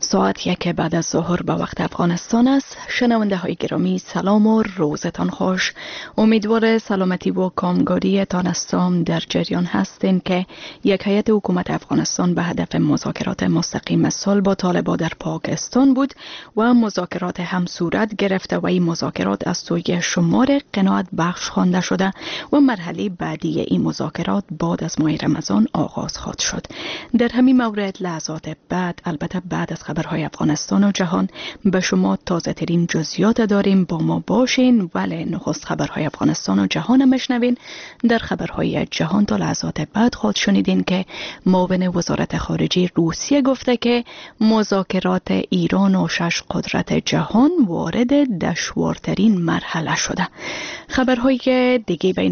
ساعت 1 بعد از ظهر به وقت افغانستان است. شنونده های گرامی سلام و روزتان خوش. امیدوار سلامتی و کامگاری تانستان در جریان هستین که یک هیئت حکومت افغانستان به هدف مذاکرات مستقیم صلح با طالبان در پاکستان بود و مذاکرات هم صورت گرفته و این مذاکرات از سوی شمار قناعت بخش خوانده شده و مرحله بعدی این مذاکرات بعد از ماه رمضان آغاز خواهد شد. در همین مورد لحظات بعد، البته بعد از خبرهای افغانستان و جهان، به شما تازه ترین جزئیات داریم. با ما باشین. ولی نخست خبرهای افغانستان و جهان هم بشنوین. در خبرهای جهان تا لحظات بعد خود شنیدین که معاون وزارت خارجه روسیه گفته که مذاکرات ایران و 6 قدرت جهان وارد دشوارترین مرحله شده. خبرهای دیگه بین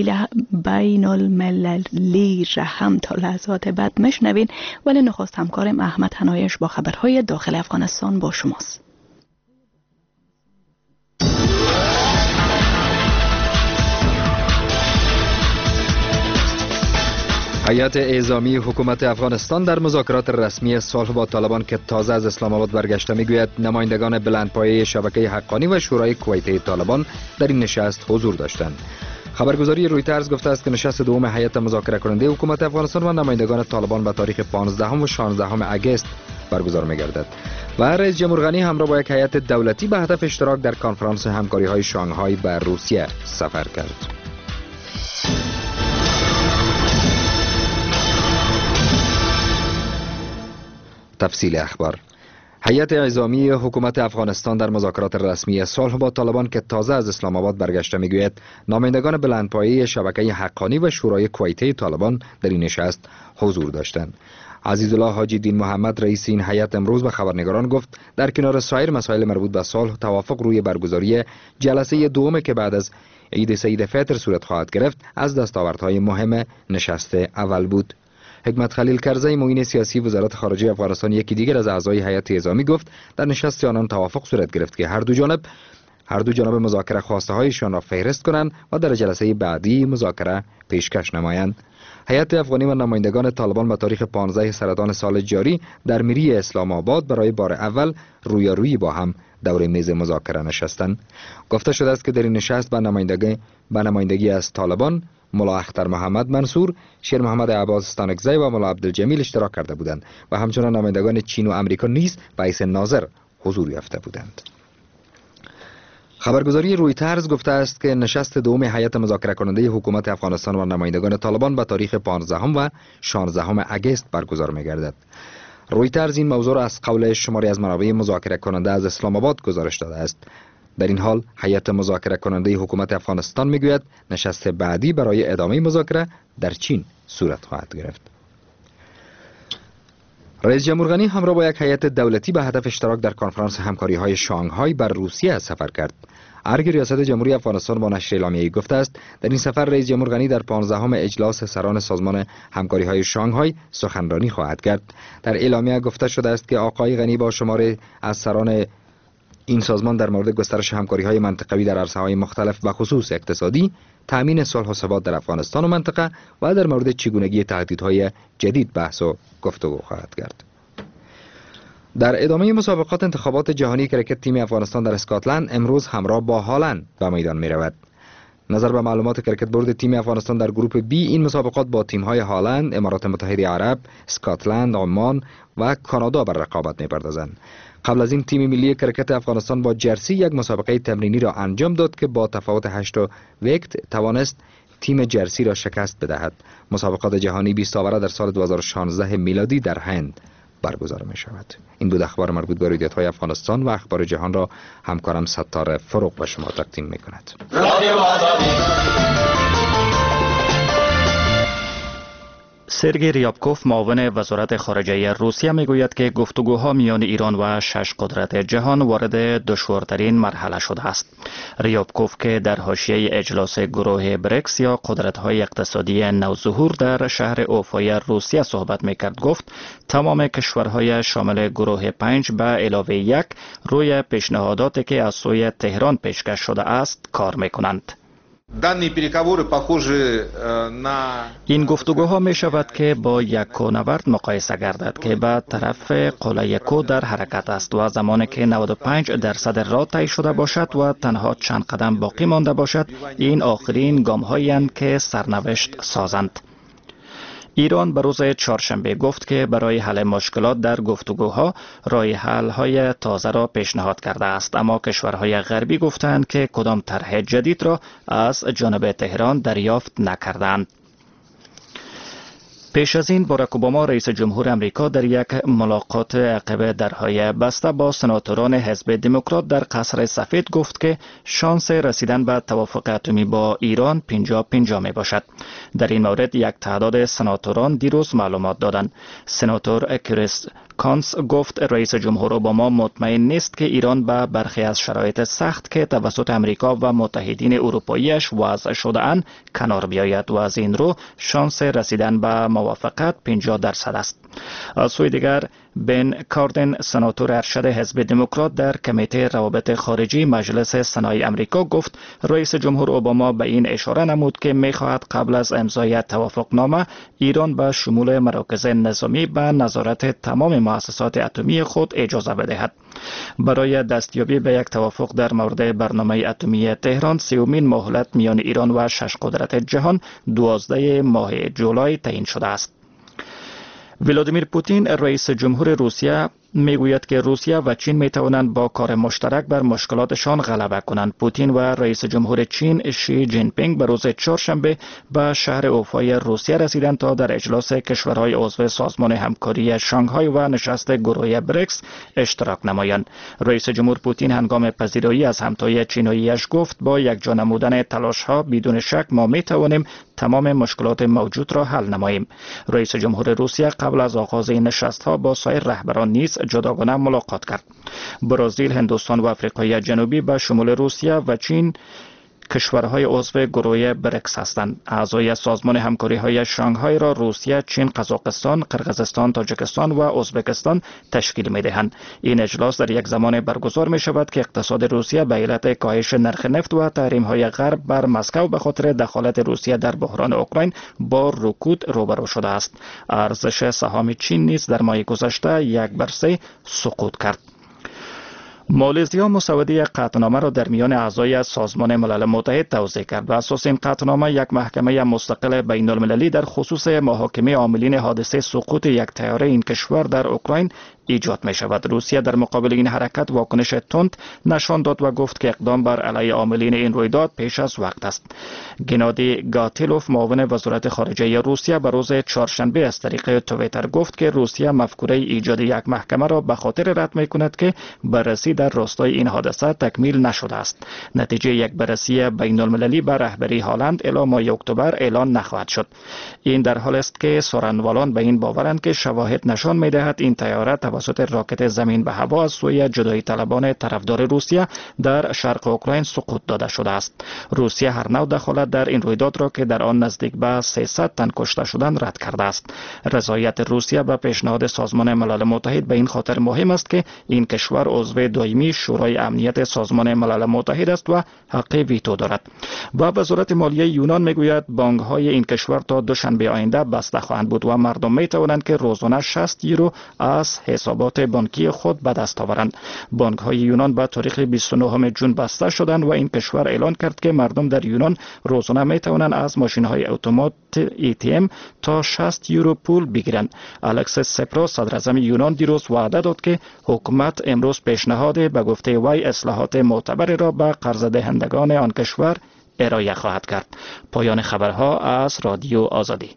المللی را هم تا لحظات بعد مشنوین. ولی نخست همکارم احمد حنایش با خبرهای داخل افغانستان با شماست. هیئت اعزامی حکومت افغانستان در مذاکرات رسمی صلح با طالبان که تازه از اسلام آباد برگشته میگوید نمایندگان بلندپایه شبکه حقانی و شورای کویتی طالبان در این نشست حضور داشتند. خبرگزاری رویترز گفته است که نشست دوم هیئت مذاکره کننده حکومت افغانستان و نمایندگان طالبان به تاریخ 15 و 16 اگست برگزار می‌گردد و رئیس جمهور غنی همراه با یک هیئت دولتی به هدف اشتراک در کنفرانس همکاری‌های شانگهای به روسیه سفر کرد. تفصیل اخبار. هیئت اعزامی حکومت افغانستان در مذاکرات رسمی صلح با طالبان که تازه از اسلام آباد برگشته میگوید نمایندگان بلندپایه شبکه حقانی و شورای کویتی طالبان در این نشست حضور داشتند. عزیزالله حاجی دین محمد رئیس این هیئت امروز به خبرنگاران گفت در کنار سایر مسائل مربوط به صلح توافق روی برگزاری جلسه دوم که بعد از عید سید فطر صورت خواهد گرفت از دستاوردهای مهم نشست اول بود. حکمت خلیل کرزی معین سیاسی وزارت خارجه افغانستان یکی دیگر از اعضای هیئت اعزامی گفت در نشست آنان توافق صورت گرفت که هر دو جانب مذاکره خواسته هایشان را فهرست کنند و در جلسه بعدی مذاکره پیشکش نمایند. هیئت افغانی و نمایندگان طالبان به تاریخ 15 سرطان سال جاری در میری اسلام آباد برای بار اول رویارویی با هم دور میز مذاکره نشستند. گفته شده است که در این نشست به نمایندگی از طالبان ملا اختر محمد منصور، شیر محمد عباس استانکزی و ملا عبدالجمیل اشتراک کرده بودند و همچنان نمایندگان چین و امریکا نیز به حیث ناظر حضور یافته بودند. خبرگزاری رویترز گفته است که نشست دوم هیئت مذاکره کننده حکومت افغانستان و نمایندگان طالبان به تاریخ 15 و 16 اگست برگزار می‌گردد. رویترز این موضوع را از قول شماری از منابع مذاکره کننده از اسلام آباد گزارش داده است. در این حال هیئت مذاکره کننده حکومت افغانستان میگوید نشست بعدی برای ادامه مذاکره در چین صورت خواهد گرفت. رئیس جمهور غنی همراه با یک هیئت دولتی به هدف اشتراک در کنفرانس همکاری‌های شانگهای بر روسیه سفر کرد. ارگ ریاست جمهوری افغانستان با نشر اعلامیه‌ای گفته است در این سفر رئیس جمهور غنی در 15 اجلاس سران سازمان همکاری‌های شانگهای سخنرانی خواهد کرد. در اعلامیه گفته شده است که آقای غنی با شماری از سران این سازمان در مورد گسترش همکاری‌های منطقوی در عرصه‌های مختلف و خصوص اقتصادی، تأمین صلح و ثبات در افغانستان و منطقه و در مورد چگونگی تهدیدهای جدید بحث و گفتگو خواهد کرد. در ادامه مسابقات انتخابات جهانی کرکت تیم افغانستان در اسکاتلند امروز همراه با هالند به میدان می‌رود. نظر به معلومات کرکت بورد تیم افغانستان در گروه بی این مسابقات با تیم‌های هالند، امارات متحده عرب، اسکاتلند، عمان و کانادا بر رقابت می‌پردازند. قبل از این تیم ملی کرکت افغانستان با جرسی یک مسابقه تمرینی را انجام داد که با تفاوت 8 ویکت توانست تیم جرسی را شکست بدهد. مسابقات جهانی 20 آوره در سال 2016 میلادی در هند برگزار می شود. این بود اخبار مربوط به رویدادهای افغانستان و اخبار جهان را همکارم ستاره فروغ به شما تقدیم می کند. سرگئی ریابکوف معاون وزارت خارجه روسیه میگوید که گفتگوها میان ایران و 6 قدرت جهان وارد دشوارترین مرحله شده است. ریابکوف که در حاشیه اجلاس گروه بریکس یا قدرت‌های اقتصادی نوظهور در شهر اوفای روسیه صحبت میکرد گفت تمام کشورهای شامل گروه 5 به علاوه 1 روی پیشنهاداتی که از سوی تهران پیشکش شده است کار میکنند. این گفتگوها می شود که با یک کوهنورد مقایسه گردد که به طرف قله کوه در حرکت است و زمانی که 95% راه طی شده باشد و تنها چند قدم باقی مانده باشد، این آخرین گام هایی اند که سرنوشت سازند. ایران به روز چهارشنبه گفت که برای حل مشکلات در گفتگوها راه حل های تازه را پیشنهاد کرده است، اما کشورهای غربی گفتند که کدام طرح جدید را از جانب تهران دریافت نکردند. پیش از این باراک اوباما رئیس جمهور امریکا در یک ملاقات عقب درهای بسته با سناتوران حزب دموکرات در قصر سفید گفت که شانس رسیدن به توافق اتمی با ایران 50-50 می باشد. در این مورد یک تعداد سناتوران دیروز معلومات دادند. سناتور کریس کانس گفت رئیس جمهور اوباما مطمئن نیست که ایران به برخی از شرایط سخت که توسط امریکا و متحدین اروپاییش وضع شده اند کنار بیاید و از این رو شانس رسیدن به موافقت 50% است. از سوی دیگر بن کاردن سناتور ارشد حزب دموکرات در کمیته روابط خارجی مجلس سنای امریکا گفت رئیس جمهور اوباما به این اشاره نمود که می‌خواهد قبل از امضای توافقنامه ایران به شمول مراکز نظامی به نظارت تمام مؤسسات اتمی خود اجازه بدهد. برای دستیابی به یک توافق در مورد برنامه اتمی تهران، سومین مهلت میان ایران و 6 قدرت جهان 12 ماه جولای تعیین شده است. ولادیمیر پوتین رئیس جمهور روسیه میگوید که روسیه و چین میتوانند با کار مشترک بر مشکلاتشان غلبه کنند. پوتین و رئیس جمهور چین شی جین پینگ به روز چهارشنبه به شهر اوفای روسیه رسیدند تا در اجلاس کشورهای عضو سازمان همکاری شانگهای و نشست گروه بریکس اشتراک نمایند. رئیس جمهور پوتین هنگام پذیرایی از همتای چیناییش گفت با یکجا نمودن تلاش‌ها بدون شک ما میتوانیم تمام مشکلات موجود را حل نماییم. رئیس جمهور روسیه قبل از آغاز این نشست‌ها با سایر رهبران نیز جداگانه ملاقات کرد. برزیل، هندوستان و آفریقای جنوبی به شمول روسیه و چین کشورهای عضو گروه بریکس هستند. اعضای سازمان همکاری‌های شانگهای را روسیه، چین، قزاقستان، قرقیزستان، تاجیکستان و ازبکستان تشکیل می‌دهند. این اجلاس در یک زمان برگزار می‌شود که اقتصاد روسیه به علت کاهش نرخ نفت و تحریم‌های غرب بر مسکو به خاطر دخالت روسیه در بحران اوکراین با رکود روبرو شده است. ارزش سهام چین نیز در ماه گذشته 1/3 سقوط کرد. مالزیا مسوده قطعنامه را در میان اعضای سازمان ملل متحد توضیح کرد. بر اساس این قطعنامه یک محکمه مستقل بین المللی در خصوص محاکمه عاملین حادثه سقوط یک طیاره این کشور در اوکراین ایجاد می شود. روسیه در مقابل این حرکت واکنش تند نشان داد و گفت که اقدام بر علیه عاملین این رویداد پیش از وقت است. گنادی گاتیلوف معاون وزارت خارجه روسیه به روز چهارشنبه از طریق توییتر گفت که روسیه مفکوره ایجاد یک محکمه را به خاطر رد می کند که بررسی در راستای این حادثه تکمیل نشده است. نتیجه یک بررسی بین المللی به رهبری هالند الی ماه اکتبر اعلان نخواهد شد. این در حال است که سخنوران به این باورند که شواهد نشان می دهد این طیاره توسط راکت زمین به هوا از سوی جدایی طلبان طرفدار روسیه در شرق اوکراین سقوط داده شده است. روسیه هر نوع دخالت در این رویداد را که در آن نزدیک به 300 تن کشته شدند رد کرده است. رضایت روسیه به پیشنهاد سازمان ملل متحد به این خاطر مهم است که این کشور عضو دائمی شورای امنیت سازمان ملل متحد است و حق ویتو دارد. و وزارت مالیه یونان میگوید بانک‌های این کشور تا دوشنبه آینده بسته خواهند بود و مردم میتوانند که روزانه 60 یورو از حسابات بانکی خود به دست آورند. بانک‌های یونان به تاریخ 29 ژوئن بسته شدند و این کشور اعلان کرد که مردم در یونان روزانه میتوانند از ماشین‌های اتومات ATM تا 60 یورو پول بگیرند. الکس سپراس صدراعظم یونان دیروز وعده داد که حکومت امروز پیشنهاد به گفته وی اصلاحات معتبری را به قرض دهندگان آن کشور ارائه خواهد کرد. پایان خبرها از رادیو آزادی.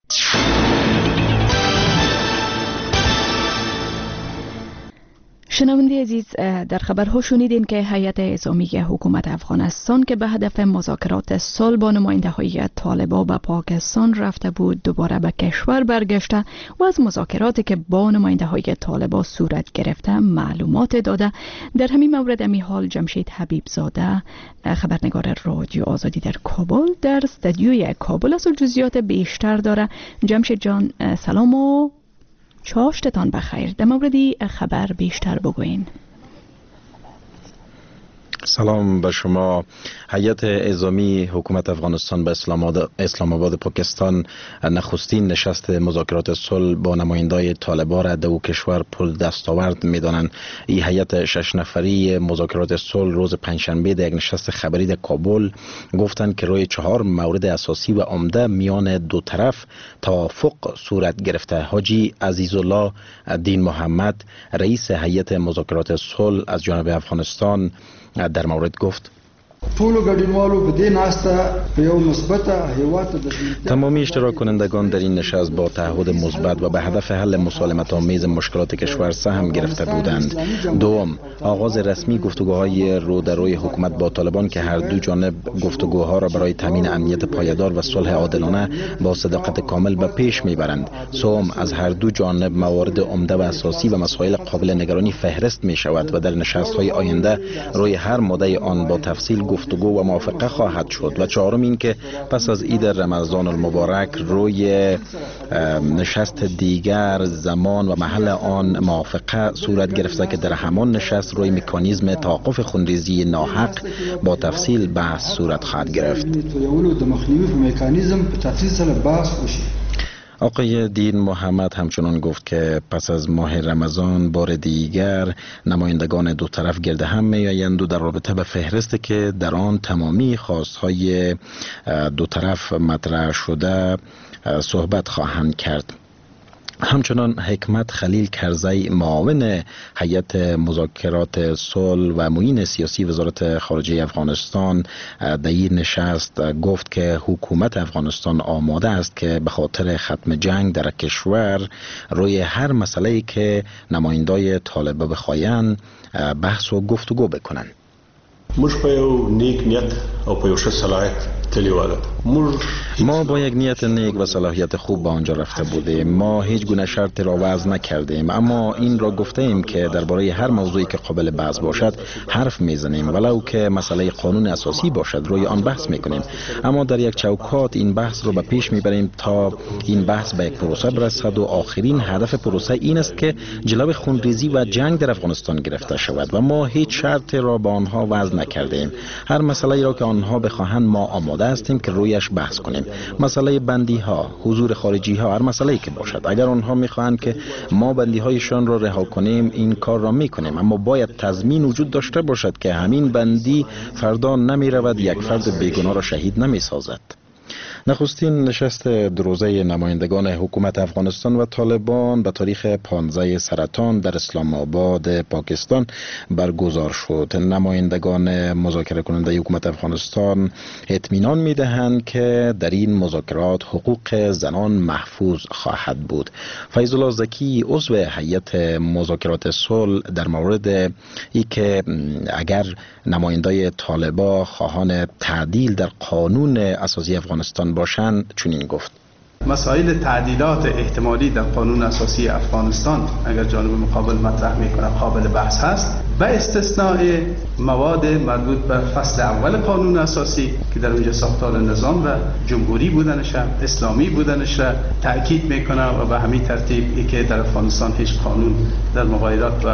شنونده عزیز، در خبرها شنیدین که هیئت اعزامی حکومت افغانستان که به هدف مذاکرات صلح با نماینده‌های طالبان به پاکستان رفته بود دوباره به کشور برگشته و از مذاکراتی که با نماینده‌های طالبان صورت گرفته معلومات داده. در همین مورد امی حال جمشید حبیبزاده خبرنگار رادیو آزادی در کابل در استودیوی کابل از جزئیات بیشتر داره. جمشید جان سلام و چاشتتان بخیر. در موردی خبر بیشتر بگوین. سلام به شما. هیئت اعزامی حکومت افغانستان به اسلام آباد پاکستان نخستین نشست مذاکرات صلح با نمایندای طالبان را دو کشور پر دستاورد می‌دانند. این هیئت 6 نفری مذاکرات صلح روز پنجشنبه در یک نشست خبری در کابل گفتند که روی 4 مورد اساسی و عمده میان دو طرف توافق صورت گرفته. حاجی عزیزالله دین محمد رئیس هیئت مذاکرات صلح از جانب افغانستان در مورد گفت: تمامی اشتراک کنندگان در این نشست با تعهد مثبت و به هدف حل مسالمت آمیز مشکلات کشور سهم گرفته بودند. دوم، آغاز رسمی گفتگوهای رو در روی حکومت با طالبان که هر دو جانب گفتگوها را برای تامین امنیت پایدار و صلح عادلانه با صداقت کامل به پیش میبرند. سوم، از هر دو جانب موارد عمده و اساسی و مسائل قابل نگرانی فهرست می شود و در نشست‌های آینده روی هر ماده آن با تفصیل گفتگو و موافقه خواهد شد. و چهارم این که پس از عید رمضان المبارک روی نشست دیگر زمان و محل آن موافقه صورت گرفته که در همان نشست روی مکانیزم توقف خونریزی ناحق با تفصیل بحث صورت خواهد گرفت. آقای دین محمد همچنان گفت که پس از ماه رمضان بار دیگر نمایندگان دو طرف گرد هم می‌آیند و در رابطه به فهرستی که در آن تمامی خواستهای دو طرف مطرح شده صحبت خواهند کرد. همچنان حکمت خلیل کرزی معاون هیئت مذاکرات صلح و معین سیاسی وزارت خارجه افغانستان در این نشست گفت که حکومت افغانستان آماده است که به خاطر ختم جنگ در کشور روی هر مسئله‌ای که نمایندای طالبان بخواین بحث و گفتگو بکنند. ما با یک نیت نیک و صلاحیت خوب به آنجا رفته بودیم. ما هیچ گونه شرط را وضع نکردیم، اما این را گفته ایم که درباره هر موضوعی که قابل بحث باشد حرف میزنیم، ولو که مسئله قانون اساسی باشد روی آن بحث میکنیم، اما در یک چوکات این بحث را به پیش میبریم تا این بحث به یک پروسه برسد و آخرین هدف پروسه این است که جلوی خونریزی و جنگ در افغانستان گرفته شود و ما هیچ شرط را با آنها وضع نکردیم. هر مسئله را که آنها بخواهند ما آماده هستیم که رویش بحث کنیم. مسئله بندی ها، حضور خارجی ها، هر مسئله‌ای که باشد، اگر آنها میخواهند که ما بندی هایشان را رها کنیم این کار را میکنیم، اما باید تضمین وجود داشته باشد که همین بندی فردا نمیرود یک فرد بیگناه را شهید نمیسازد. نخستین نشست دروزه نمایندگان حکومت افغانستان و طالبان به تاریخ 15 سرطان در اسلام آباد پاکستان برگزار شد. نمایندگان مذاکره کننده حکومت افغانستان اطمینان می‌دهند که در این مذاکرات حقوق زنان محفوظ خواهد بود. فیض الله زکی عضو هیئت مذاکرات صلح در مورد اینکه اگر نمایندای طالبان خواهان تعدیل در قانون اساسی افغانستان باشند چنین گفت: مسائل تعدیلات احتمالی در قانون اساسی افغانستان اگر جانب مقابل مطرح میکنه قابل بحث هست، به استثناء مواد مربوط به فصل اول قانون اساسی که در اونجا ساختار نظام و جمهوری بودنش، اسلامی بودنش را تاکید میکنه و به همین ترتیب که در افغانستان هیچ قانون در مغایرات و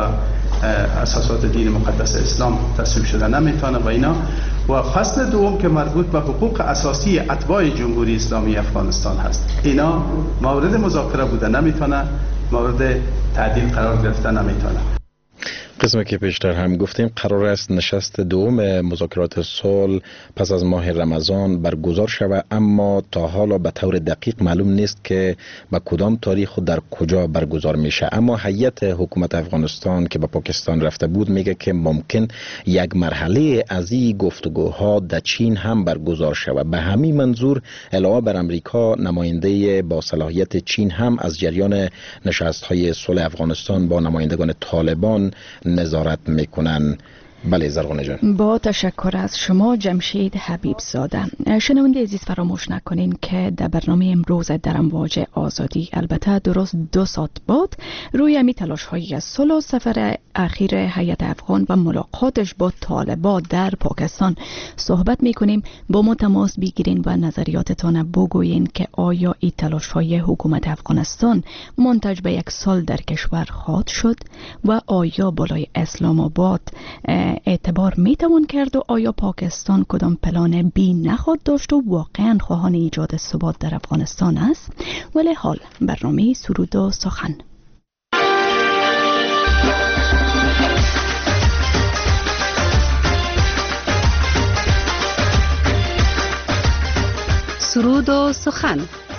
اساسات دین مقدس اسلام تصویب شده نمیتونه و اینا، و فصل دوم که مربوط به حقوق اساسی اتباع جمهوری اسلامی افغانستان هست، اینا مورد مذاکره بوده نمیتونه، مورد تعدیل قرار گرفته نمیتونه. قسمی که پیشتر هم گفتیم قرار است نشست دوم مذاکرات صلح پس از ماه رمضان برگزار شود، اما تا حالا به طور دقیق معلوم نیست که به کدام تاریخ و در کجا برگزار میشه. اما هیئت حکومت افغانستان که به پاکستان رفته بود میگه که ممکن یک مرحله از این گفتگوها در چین هم برگزار شود. به همین منظور علاوه بر امریکا نماینده با صلاحیت چین هم از جریان نشست‌های صلح افغانستان با نمایندگان طالبان نظارت میکنن. بله زرغونه جان. با تشکر از شما جمشید حبیب زاده. شنونده عزیز فراموش نکنین که در برنامه امروز در امواج آزادی البته درست 2 ساعت بعد روی امی تلاش های صلح و سفر اخیر هیئت افغان و ملاقاتش با طالبان در پاکستان صحبت میکنیم. با ما تماس بگیرین و نظریاتتان بگوین که آیا این تلاش های حکومت افغانستان منتج به 1 سال در کشور خواهد شد و آیا بالای اسلام آباد اعتبار میتوان کرد و آیا پاکستان کدام پلان بی نخواهد داشت و واقعا خواهان ایجاد ثبات در افغانستان است؟ ولی حال برنامه سرود و سخن. سرود و سخن.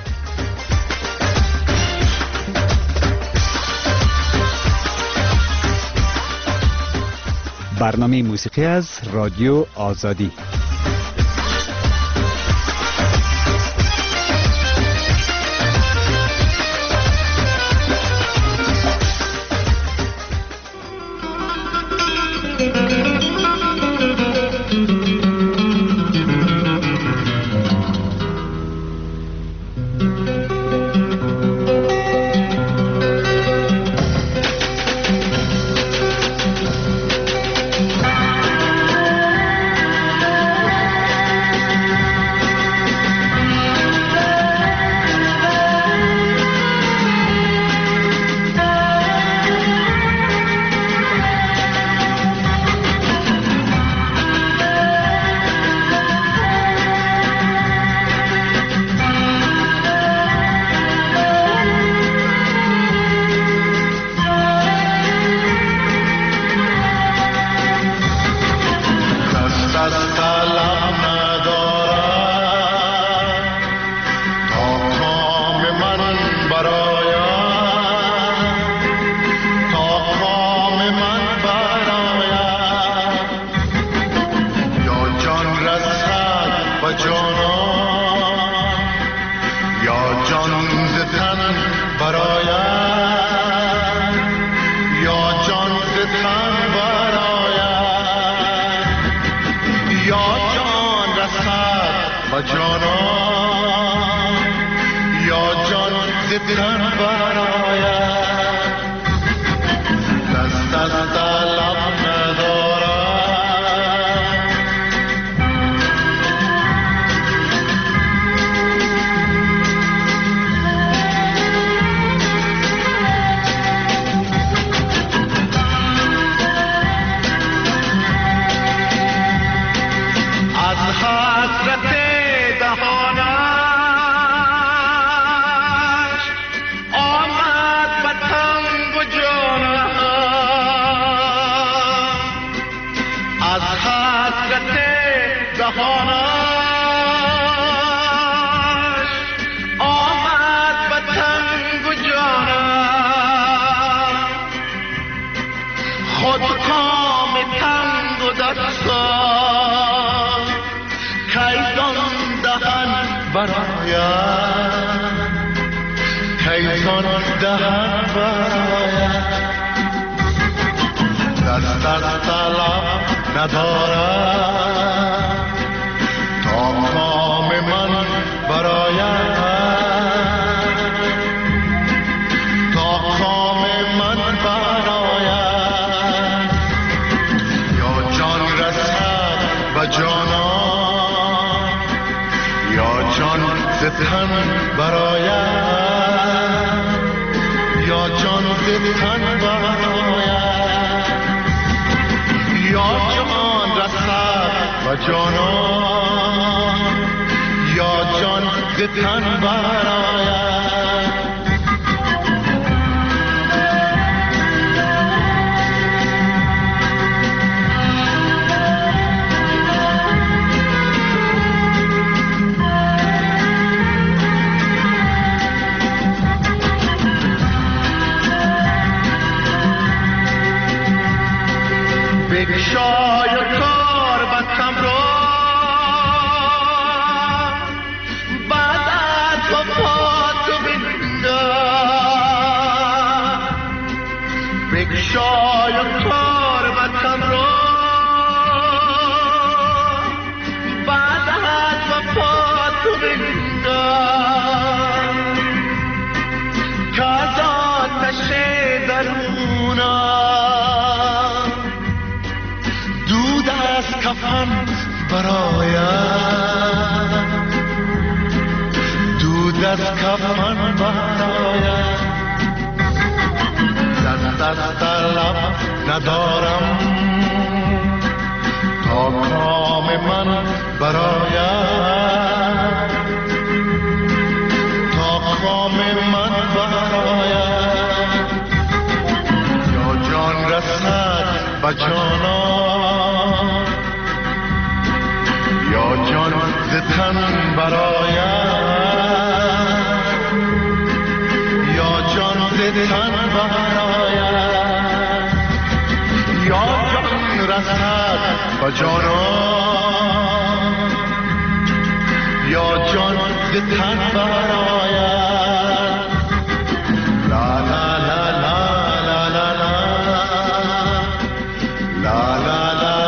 برنامه موسیقی از رادیو آزادی. کفن برایم دست در لب ندارم تا کام من برایم تا کام من برایم یا جان رسد به جانان یا جان ز تن برایم یا جان ز تن برایم یا جان رسد به جانان یا جان ز تن برایم لا لا لا لا لا لا لا لا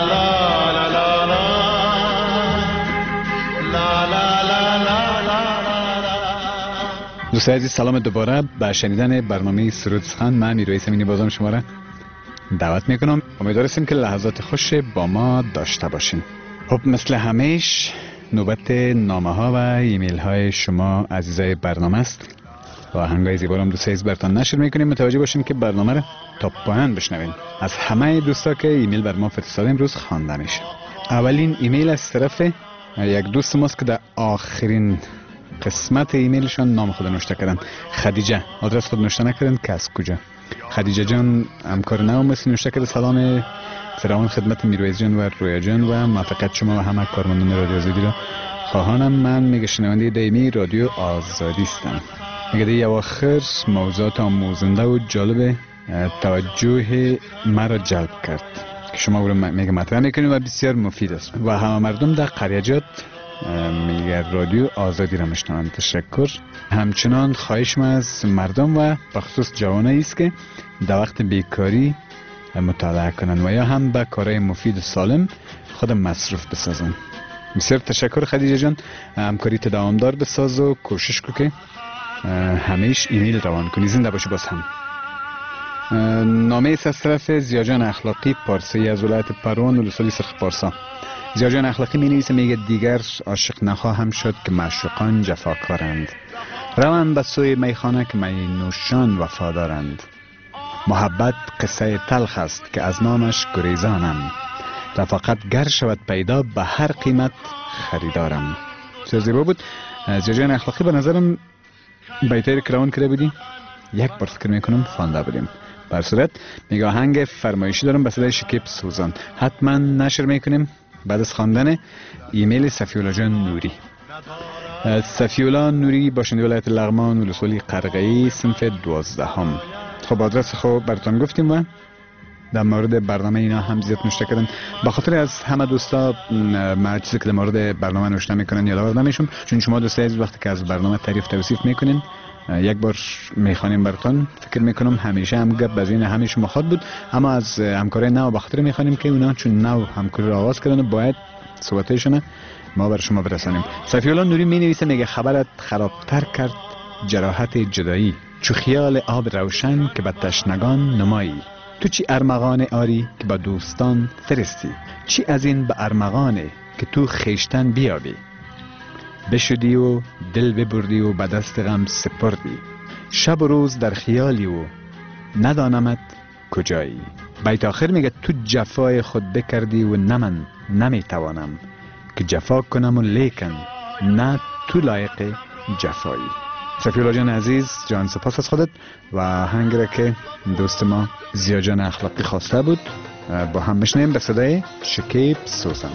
دوستان عزیز سلام دوباره به شنیدن برنامه سرود سخن. من میرویس امینی بازم شما را دعوت میکنم. امیدوارم که لحظات خوش با ما داشته باشین. خب مثل همیش نوبت نامه ها و ایمیل های شما عزیزای برنامه است و آهنگای زیبا رو دوستان عزیز براتون نشر میکنیم. متوجه باشین که برنامه رو تا پایان بشنوین. از همه دوستا که ایمیل بر ما فرستاده امروز خوانده میشه. اولین ایمیل از طرف یک دوست ماست که در آخرین قسمت ایمیلشان نام خود نوشته کردن. خدیجه. آدرس خود نوشته نکردن که از کجا. خدیجه جان همکار نو مثل نوشته کرده سلام فراوان خدمت میرویز جان و رویا جان و موفقیت شما و همه کارمندان رادیو آزادی را خواهانم. من میگه شنونده دائمی رادیو آزادی هستم. میگه دی اواخر موضوعات آموزنده و جالب توجه مرا جلب کرد که شما او را میگه مطرح میکنید و بسیار مفید است و همه مردم در قریجات میگه رادیو آزادی را میشنوند. تشکر. همچنان خواهش ما از مردم و بخصوص جوانایی است که در وقت بیکاری مطالعه کنند و یا هم به کارهای مفید و سالم خود مصروف بسازند. بسیار تشکر خدیجه جان. همکاری دوامدار بساز و کوشش کو که همیشه ایمیل روان کنی. زنده باشی. باز هم نامه است از طرف زیاجان اخلاقی پارسی از ولایت پروان ولسوالی سرخ پارسا. زیاجان اخلاقی می نویسه میگه دیگر عاشق نخواهم شد که معشوقان جفاکارند. روند به سوی میخانه که می نوشان وفادارند. محبت قصه تلخ است که از نامش گریزانم. رفاقت گر شود پیدا به هر قیمت خریدارم. بسیار زیبا بود. زیاجان اخلاقی به نظرم بیتایی که روان کرده بودی یک بار فکر میکنم خوانده بودیم. بر صورت میگه آهنگ فرمایشی دارم به صدای شکیب سوزان. حتما نشر میکنیم بعد از خواندن ایمیل صفیولا جان نوری. صفیولا نوری باشنده ولایت لغمان ولسوالی قرقه‌ای صنف 12. خب آدرس خب براتون گفتیم و در مورد برنامه اینا هم زیاد نوشته کردن. به خاطر از همه دوستا ما چیزی که در مورد برنامه نوشته میکنن یادآور نمیشم، چون شما دوستای عزیز وقتی که از برنامه تعریف توصیف میکنین یک بار میخوانیم براتون. فکر میکنم همیشه هم گپ بزین همیشه مخاط بود، اما از همکارای نو به خاطر میخوانیم که اونا چون نو همکاری را آغاز کردن باید صحبتایشون ما بر شما برسانیم. صفی‌الله نوری می نویسه میگه خبرت خرابتر کرد جراحت جدایی، چو خیال آب روشن که به تشنگان نمایی. تو چی ارمغان آری که با دوستان فرستی، چی از این به ارمغانه که تو خیشتن بیابی. بشدی و دل ببردی و به دست غم سپردی، شب و روز در خیالی و ندانمت کجایی. بیت آخر میگه تو جفای خود بکردی و نه من نمیتوانم که جفا کنم و لیکن نه تو لایق جفایی. صفی‌الله جان عزیز جان سپاس از خودت و آهنگی را که دوست ما زیا جان اخلاقی خواسته بود با هم بشنیم به صدای شکیب سوزن.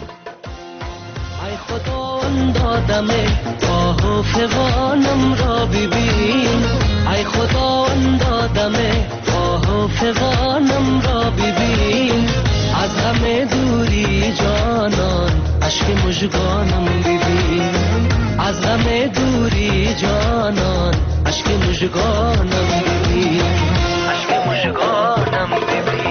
ای خداوند آدم آه و فغانم را ببین، ای خداوند آدم آه و فغانم را ببین. از همه دوری جانان اشک مژگانم ببین، از همه دوری جانان اشک مژگانم ببین، اشک مژگانم ببین.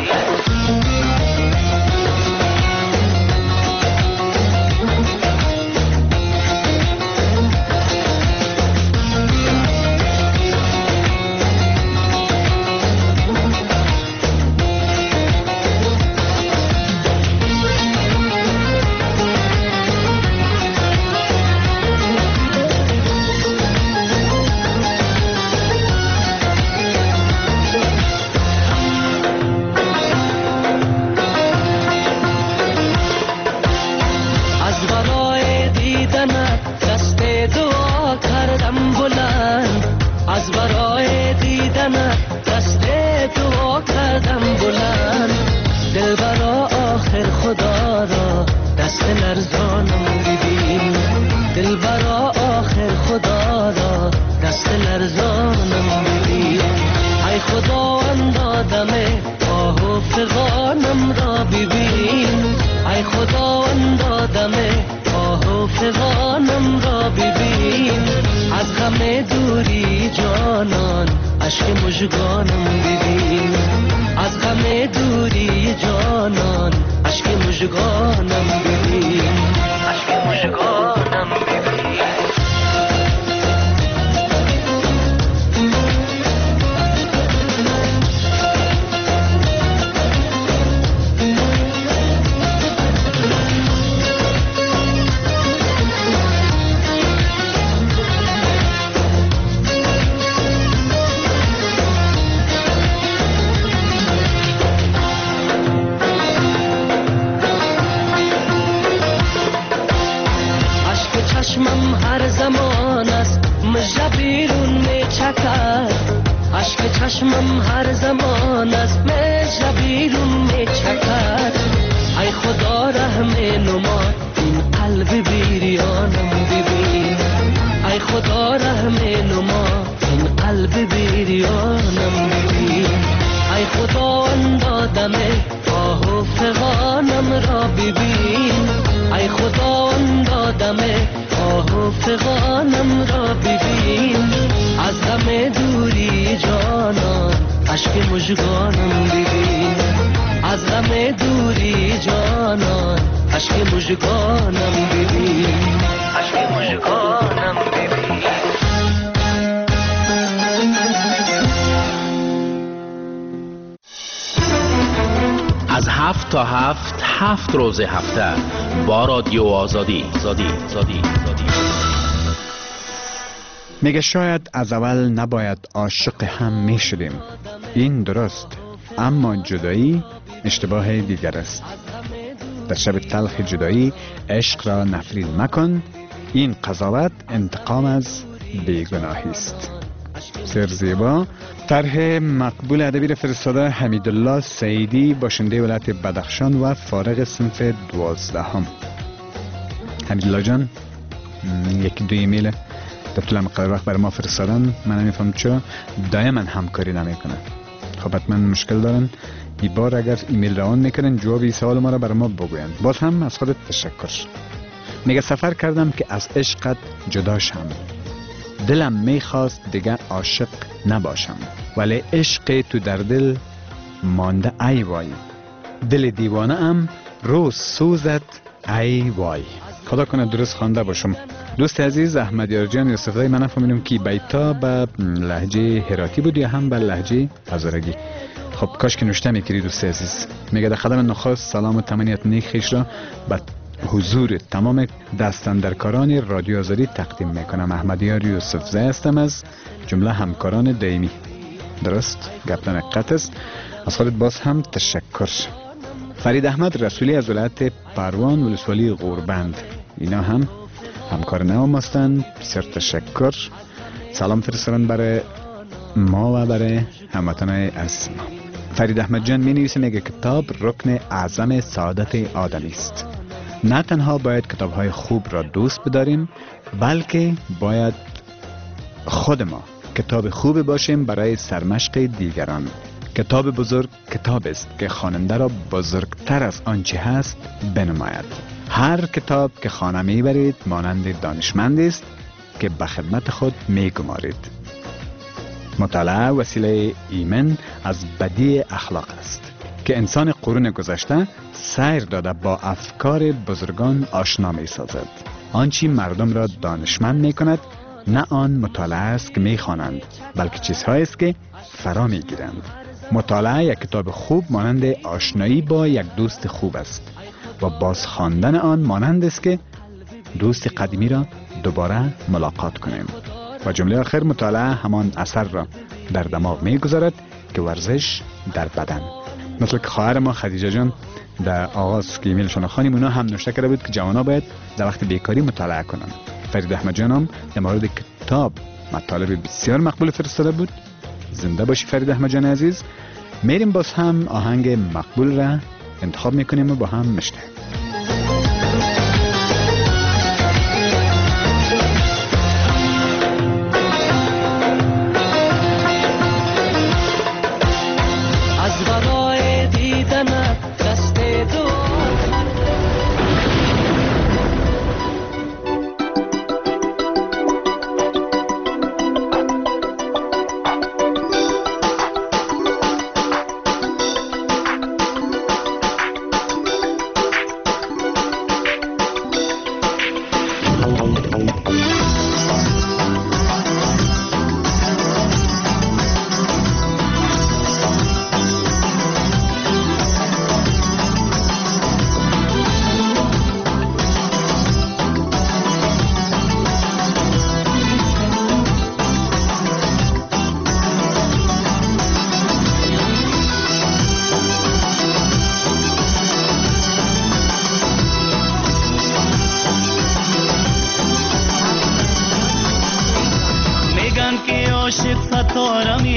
فغانم را ببین، ای خداوند دم آه و فغانم را ببین، از غم دوری جانان اشک مژگانم ببین، از غم دوری جانان اشک مژگانم ببین، اشک مژگانم ببین. چشمم هر زمان است مژه بیرون می چکد، اشک چشمم هر زمان است مژه بیرون می چکد، ای خدا رحم نما این قلب بیریانم ببین، ای خدا رحم نما این قلب بیریانم ببین، ای خدا اندادم آه و فغانم را ببین، ای خدا اندادم آه و فغانم را ببین، از غم دوری جانان اشک مژگانم ببین، از غم دوری جانان اشک مژگانم ببین، اشک مژگانم ببین. از 7 تا 7 روز هفته با رادیو آزادی. میگه شاید از اول نباید عاشق هم میشدیم، این درست، اما جدایی اشتباه دیگر است. در شب تلخ جدایی عشق را نفرین مکن، این قضاوت انتقام از بیگناهی است. سرزیبا طرح مقبول ادبی فرستاده حمیدالله سعیدی، باشنده ولایت بدخشان و فارغ صنف 12. حمیدالله جان یکی دو ایمیل در طول مقدار وقت برای ما فرستادن، من نمیفهم چرا دائما همکاری نمیکنه. خب حتما مشکل دارن، این بار اگر ایمیل روان میکنن جواب این سوال ما را برای ما بگوین. باز هم از خودت تشکر. میگه سفر کردم که از عشقت جدا شم، دلم میخواست دیگه عاشق نباشم، ولی عشق تو در دل مانده ای وای، دل دیوانه ام روز سوزت ای وای. خدا کنه درست خوانده باشم. دوست عزیز احمد یارجان یوسفزای، من نفهمیدم که بیتا به لهجه هراتی بود یا هم به لهجه هزارگی. خب کاش که نوشته میکردی دوست عزیز. میگه در خدمت نخست سلام و تمنیت نیک خویش را به حضور تمام دستاندرکاران رادیو آزادی تقدیم میکنم. احمدیار یوسفزای هستم از جمله همکاران دائمی. درست گپ نقط است. از خودت باز هم تشکر. فرید احمد رسولی از ولایت پروان ولسوالی غوربند، اینا هم همکار نام هستند. بسیار تشکر. سلام فرستادن برای ما و برای هموطنان عزیز ما. فرید احمد جان می نویسه، میگه کتاب رکن اعظم سعادت آدمی است. نه تنها باید کتاب‌های خوب را دوست بداریم، بلکه باید خود ما کتاب خوب باشیم برای سرمشق دیگران. کتاب بزرگ کتاب است که خواننده را بزرگتر از آنچه هست بنماید. هر کتاب که خانه میبرید مانند دانشمند است که به خدمت خود میگمارید. مطالعه وسیله ایمن از بدی اخلاق است که انسان قرون گذشته سیر داده با افکار بزرگان آشنا می سازد. آنچه مردم را دانشمند می کند نه آن مطالعه است که می خوانند، بلکه چیزهایی است که فرا می گیرند. مطالعه یک کتاب خوب مانند آشنایی با یک دوست خوب است و باز خواندن آن مانند است که دوست قدیمی را دوباره ملاقات کنیم. و جمله آخر، مطالعه همان اثر را در دماغ می گذارد که ورزش در بدن. مثل که خواهر ما خدیجه جان در آغاز که ایمیلشون خوانیم، اونا هم نوشته کرده بود که جوانا باید در وقت بیکاری مطالعه کنند. فرید احمد جان هم در مورد کتاب مطالب بسیار مقبول فرستاده بود. زنده باشی فرید احمد جان عزیز. میریم باز هم آهنگ مقبول را انتخاب میکنیم و با هم مشته.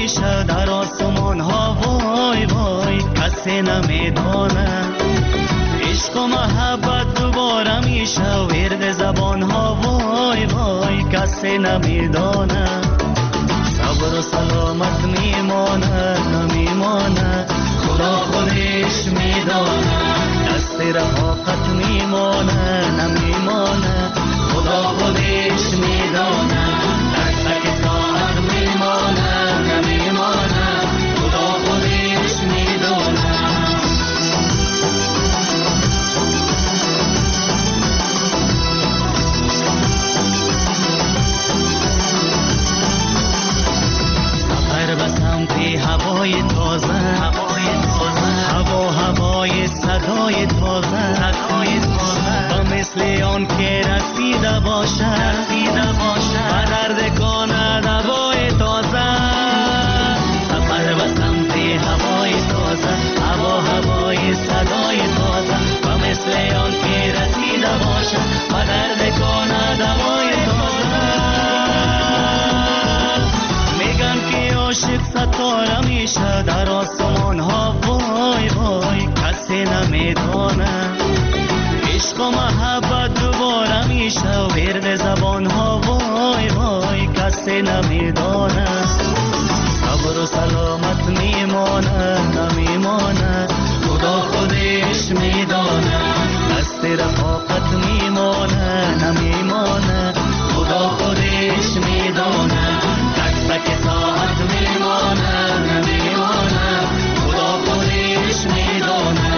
میشه در آسمان ها وای وای کسی نمیدانه عشق و محبت دوباره میشه ورد زبان ها وای وای کسی نمیدانه صبر و سلامت میمانه نمیمانه خدا خودش میدانه دست رفاقت میمانه نمیمانه خدا خودش میدانه تک تک ساعت میمانه نمیمانه خدا خودش میدانه سفر به سمت هوای تازه هوای صدای تازه و مثل آن که رسیده باشه و درد کند هوای تازه سفر به سمت هوای تازه هوای صدای تازه و مثل آن که رسیده باشه و درد کند هوای تازه میگن که عاشق ستاره میشه در آسمان ها وای وای کسی نمیدانه عشق و محبت دوباره میشه ورد زبان ها وای وای کسی نمیدانه صبر و سلامت میمانه نمیمانه خدا خودش میدانه دست رفاقت میمانه نمیمانه خدا خودش میدانه تک تک ساعت میمانه نمیمانه خدا خودش میدانه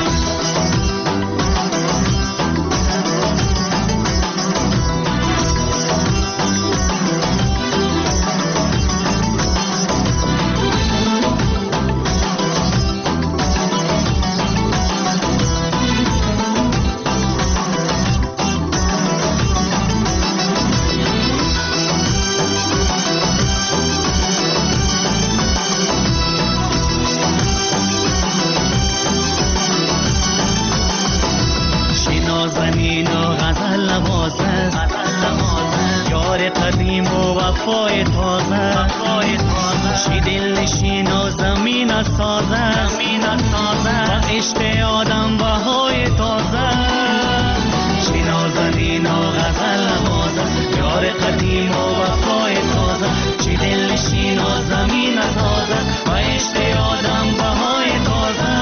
یار قدیم و وفای تازه شی دل نشین و زمین سازه و عشق آدم بهای تازه شی نازنین و غزل نوازه یار قدیم و وفای تازه شی دل نشین و زمین سازه و عشق آدم بهای تازه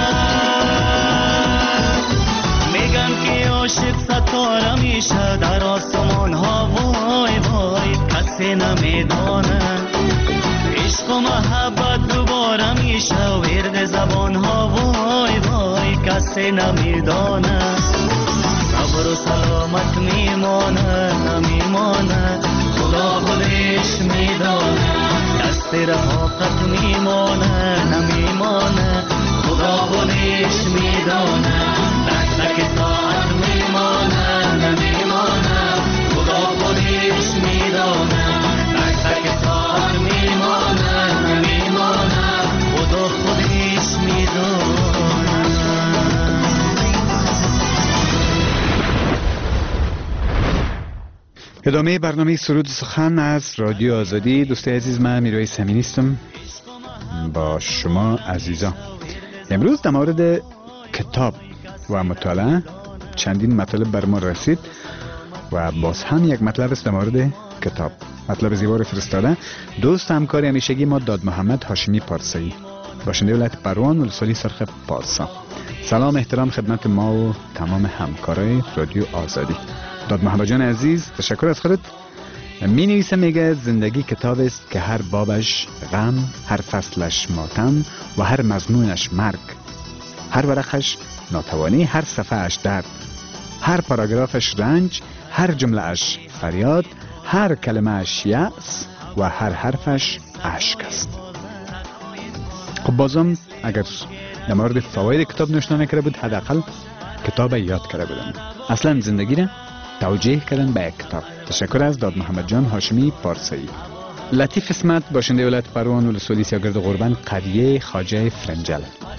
میگن که عاشق ستاره میشه در آسمان ها وای وای کسی نمیدانه عشق و محبت دوباره میشه ورد زبان ها وای وای کسی نمیدانه صبر و سلامت میمانه نمیمانه خدا خودش میدانه دست رفاقت میمانه نمیمانه خدا خودش میدانه تک تک ساعت میمانه نمیمانه خدا خودش میدانه تک تک ساعت میمانه نمیمانه خدا خودش میدانه. ادامه برنامه سرود سخن از رادیو آزادی. دوستای عزیز، من میروی سمینی هستم با شما عزیزان. امروز در مورد کتاب و مطالعه چندین مطلب بر ما رسید و باز هم یک مطلب است در مورد کتاب. مطلب زیبا فرستاده دوست همکار همیشگی ما داد محمد هاشمی پارسایی، باشنده ولایت پروان ولسوالی سرخ پارسا. سلام احترام خدمت ما و تمام همکارای رادیو آزادی. داد محمد جان عزیز، تشکر از خودت. می نویسه، میگه زندگی کتاب است که هر بابش غم، هر فصلش ماتم و هر مضمونش مرگ، هر ورقش ناتوانی، هر صفحهش درد، هر پاراگرافش رنج، هر جملهش فریاد، هر کلمهش یأس و هر حرفش اشک است. خب بازم اگر در مورد فواید کتاب نشنا نکرده بود، حداقل کتاب یاد کرده بودن. اصلا زندگی را توجیه کردن به یک کتاب. تشکر از داد محمد جان هاشمی پارسایی. لطیف اسمت، باشنده ولایت پروان ولسوالی سیاگرد قربان قریه خواجه فرنجل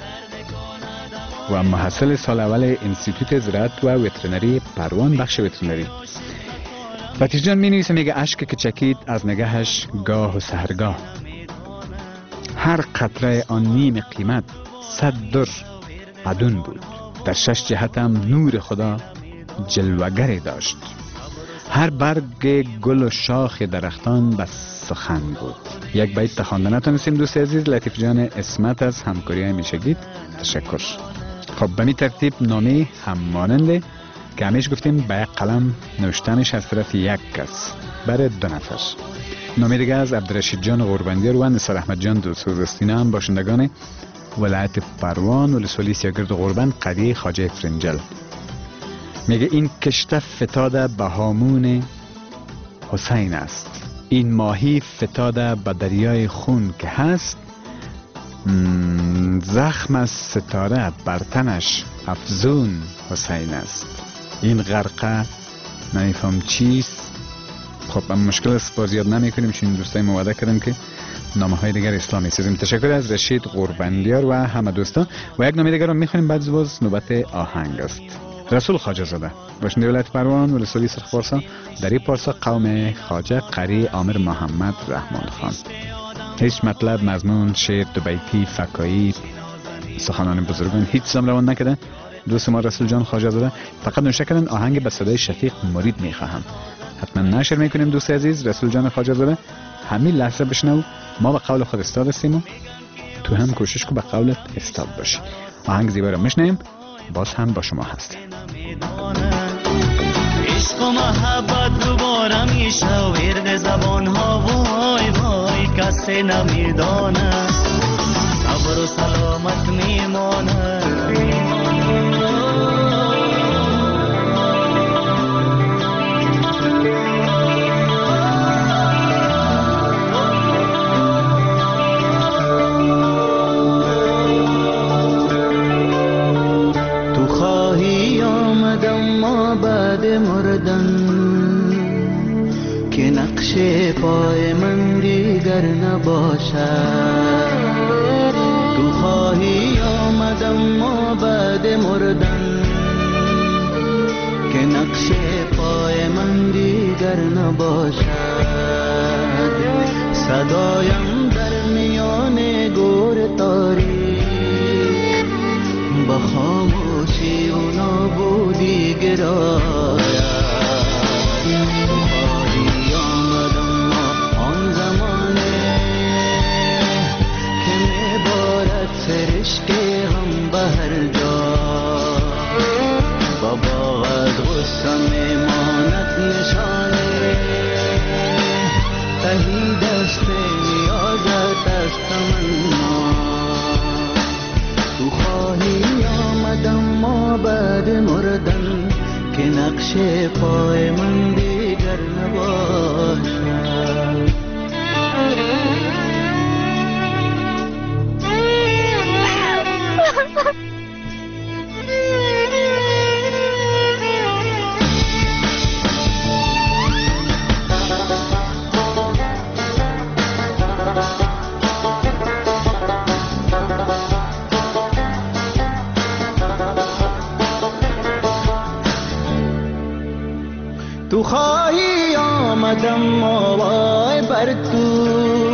و محصل سال اول انستیتوت زراعت و وترنری پروان بخش وترنری. لطیف جان می نویسه، میگه اشک که چکید از نگهش گاه و سحرگاه، هر قطره آن نیم قیمت 100 در ادون بود. در 6 جهت هم نور خدا جلوگری داشت. هر برگ گل و شاخ درختان بس سخن بود. یک بیت خواندن نتونستیم دوست عزیز. لطیف جان اسمت از همکاری میشگید تشکر. خب به می ترتیب نامه هم ماننده که همیش گفتیم به یک قلم نوشتنش از طرف یک کس برای 2 نفر. نامه دیگه از عبدالرشید جان قربندیار و نثار احمد جان دلسوزستینه هم باشندگان ولایت پروان ولسوالی سیاگرد قربند قریه خواجه فرنجل. میگه این کشته فتاده به هامون حسین است، این ماهی فتاده به دریای خون که هست، زخم از ستاره بر تنش افزون حسین است. این غرقه نمیفهم چیست. خب مشکل است باز یاد نمی کنیم چون دوستای ما وعده کردیم که نامه های دیگر اسلامی سازیم. تشکر از رشید قربندیار و همه دوستان. و یک نامه دیگر رو میخونیم بعد باز نوبت آهنگ است. رسول خواجه زاده باشنده ولایت پروان ولسوالی سرخ پارسا در پارسا قوم خواجه قری عامر محمد رحمان خان. هیچ مطلب، مضمون، شعر، دو بیتی، فکایی، سخنان بزرگان هیچ سم روان نکرده. دوست ما رسول جان خواجه زاده فقط نوشته کردن آهنگ به صدای شفیق مرید میخواهم. حتما نشر میکنیم دوست عزیز. رسول جان خواجه زاده همین لحظه بشنو. ما به قول خود استاد هستیم و تو هم کوشش کن به قولت استاد باشی. آهنگ زیبا رو میشنیم. باز هم با شما هستیم. عشق و محبت دوباره میشه ورد زبان ها وای وای کسی نمیدانه صبر و سلامت میمانه مردن که نقش پای من دیگر نباشد. تو خواهی آمدم ما بعد مردن که نقش پای من دیگر نباشد. صدایم در میان گور تاریک با خاموشی و نابودی گراید. خواهی آمدم آن زمانه که میبارد سرشک هم به هر جا با باغت غصه میماند نشانه تهی دست نیازت از تمنا. تو خواهی آمدم ما بعد مردن که نقش پای من دیگر نباشد. تو خواهی آمدم آوای بر تو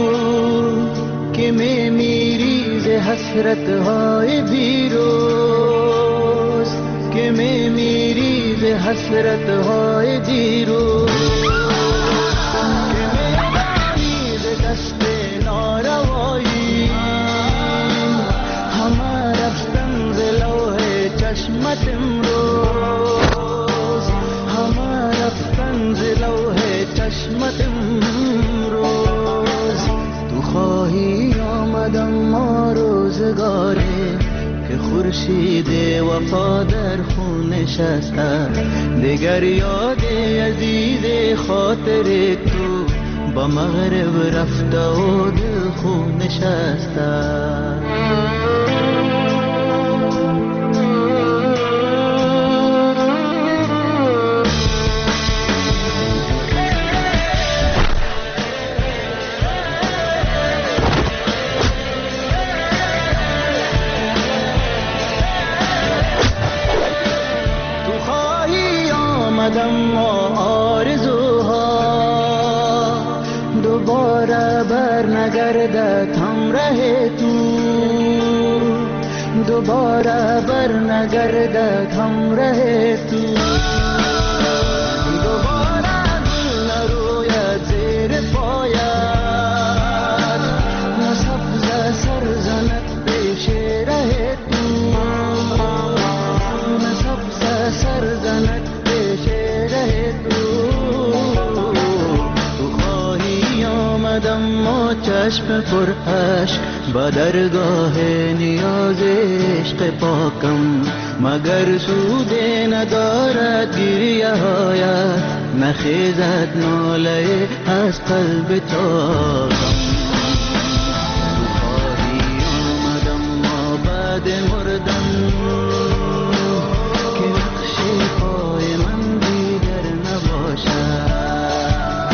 که میمیری ز حسرت های دیروز که میمیری ز حسرت های دیروز که میمیری ز دست ناروایی همه رفتن ز لوح چشمت امروز همه رفتن ز لوح چشمت امروز. تو خواهی آمدم ما روزگاری که خورشید وفا در خون نشسته دیگر یاد عزیز خاطر تو با مغرب رفته و دل خون نشسته. اما آرزوها دوباره بر نگردد همراه رहे तू दोबारा बर नगरदत हम रहे तू दोबारा दिल न रोया जेर पायात न सब्ज सरजनत पेशे रहे तू न सब्ज सरजनत पेशे रहे तू خواهی آمدم و چشم پر اشک با درگاه نیاز عشق پاکم مگر سود ندارد گریه هایت نخیزد ناله از قلب تاکم خواهی آمدم ما بعد مردم که نقش پای من دیگر نباشد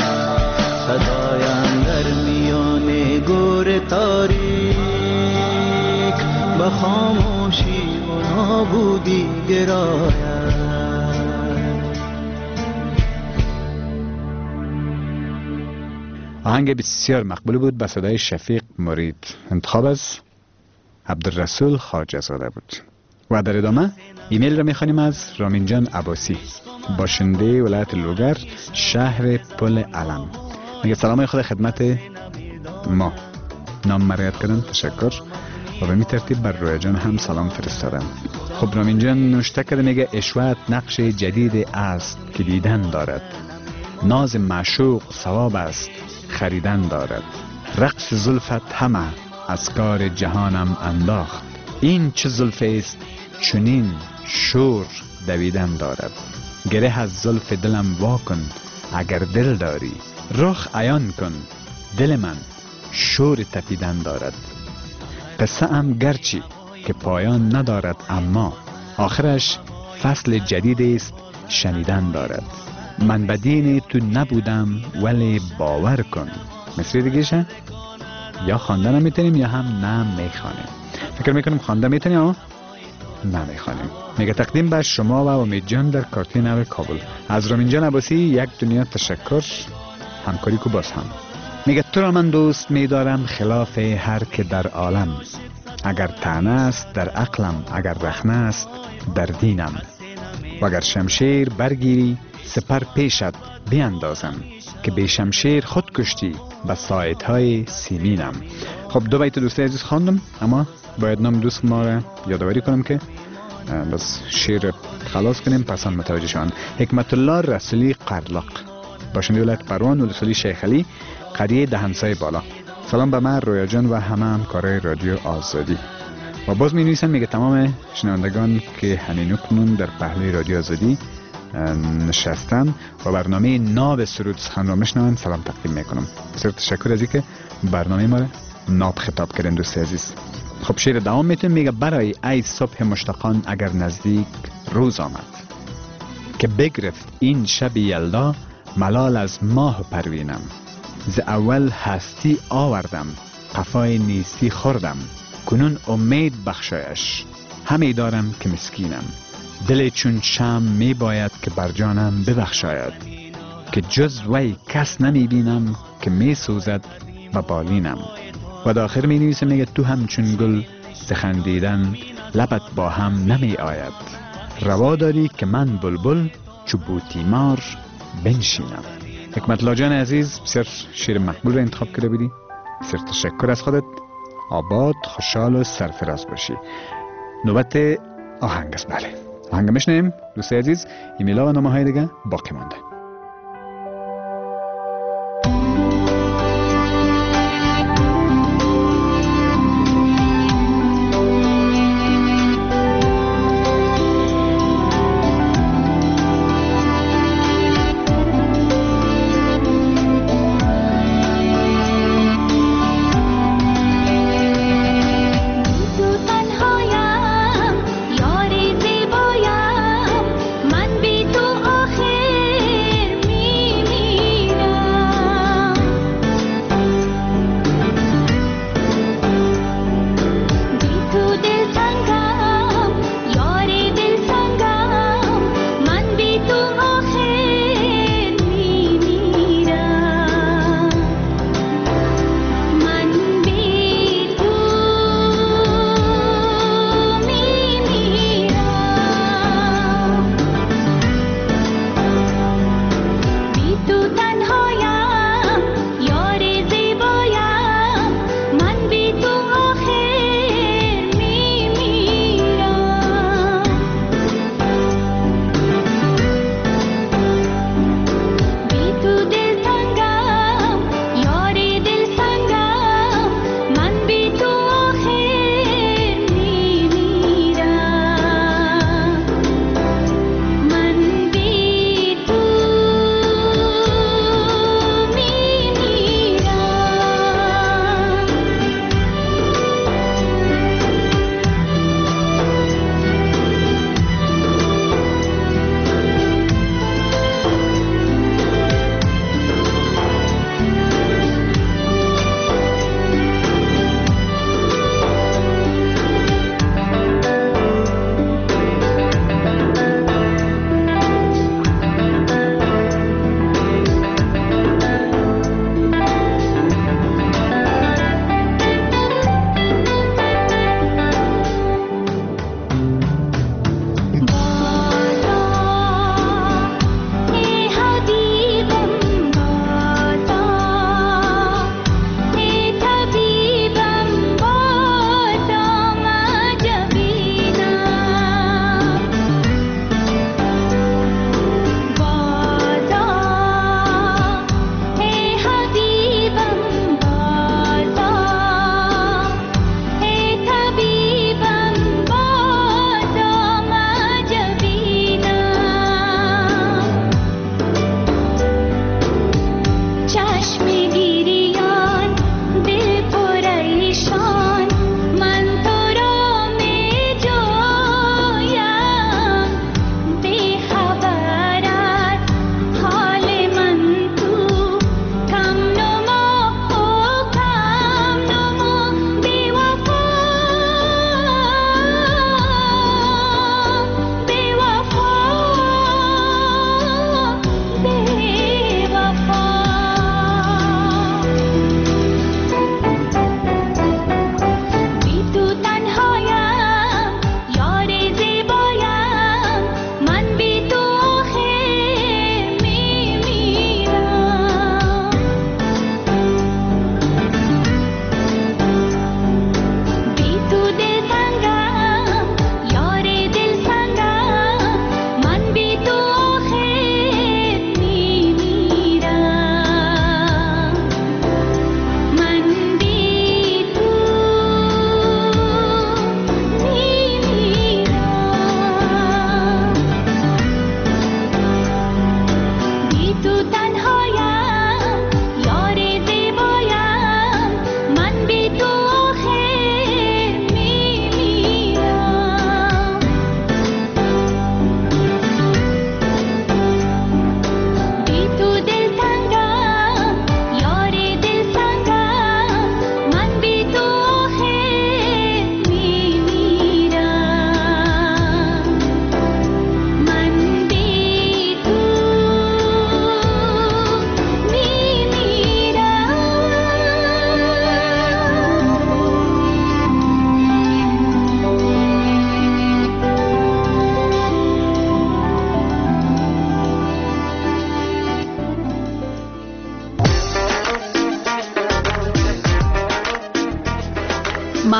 صدایم در میان گور تاریک با خاموشی و نابودی گراید آهنگ بسیار مقبول بود به صدای شفیق مرید. انتخاب از عبدالرسول خواجه زاده بود. و در ادامه ایمیل را میخوانیم از رامین جان عباسی، باشنده ولایت لوگر، شهر پل علم. میگه سلام خدا خدمت ما، نام مرایت کردن تشکر و به می ترتیب بر رویا جان هم سلام فرستادم. خب رامین جان نوشته کرده، میگه اشوت نقش جدید است که دیدن دارد، ناز معشوق ثواب است خریدن دارد، رقص زلفت همه از کار جهانم انداخت، این چه زلف است چنین شور دویدن دارد، گره از زلف دلم واکن اگر دل داری، رخ عیان کن دل من شور تپیدن دارد، قصه ام گرچی که پایان ندارد اما آخرش فصل جدید است شنیدن دارد، من بدین تو نبودم ولی باور کن. مثل دیگه یا خواندن میتونیم یا هم نه میخوانیم. فکر میکنیم خواندن میتونیم اما نه میخوانیم. میگه تقدیم به شما و امید جان در کارتی نو کابل. از رامین جان عباسی یک دنیا تشکر، همکاری کو باز هم. میگه تو را من دوست میدارم خلاف هر که در عالم، اگر طعنه است در عقلم، اگر رخنه است در دینم، و اگر شمشیر برگیری سپر پیشت بیاندازم، که به شمشیر خود کشتی به ساعدهای سیمینم. خب دو بیت دوستی عزیز خواندم، اما باید نام دوست ما را یادآوری کنم که بس شیر خلاص کنیم پس هم متوجه شوند. حکمت الله رسولی قرلاق، باشنده ولایت پروان، ولسوالی شیخ علی، قریه دهنسای بالا. سلام به من رویا جان و همه همکارای رادیو آزادی. و باز می نویسن، میگه تمام شنوندگان که همین اکنون در پهلوی رادیو آزادی نشستن و برنامه ناب سرود سخن را میشنوند سلام تقدیم میکنم. بسیار تشکر از اینکه برنامه ما را ناب خطاب کردن دوست عزیز. خب شعر دوام میتون، میگه برای ای صبح مشتاقان اگر نزدیک روز آمد، که بگرفت این شب یلدا ملال از ماه پروینم، ز اول هستی آوردم قفای نیستی خوردم، کنون امید بخشایش همی دارم که مسکینم، دل چون شم می باید که بر جانم ببخشاید، که جز وی کس نمی بینم که می سوزد و بالینم. و داخل می نویسه، میگه تو همچون گل سخندیدن لبت با هم نمی آید، روا داری که من بلبل چو بوتیمار بنشینم. حکمت الله جان عزیز، بسیار شیر مقبول را انتخاب کرده بودی، بسیار تشکر از خودت. آباد، خوشحال و سرفراز باشی. نوبت آهنگ است. بله آهنگ میشنیم دوست عزیز. ایمیلا و نامه های دیگه باقی مانده. یاری زیبایم من بی تو آخر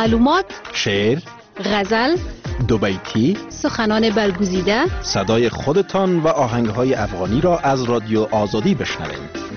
معلومات، شعر، غزل، دو بیتی، سخنان برگزیده، صدای خودتان و آهنگهای افغانی را از رادیو آزادی بشنوید.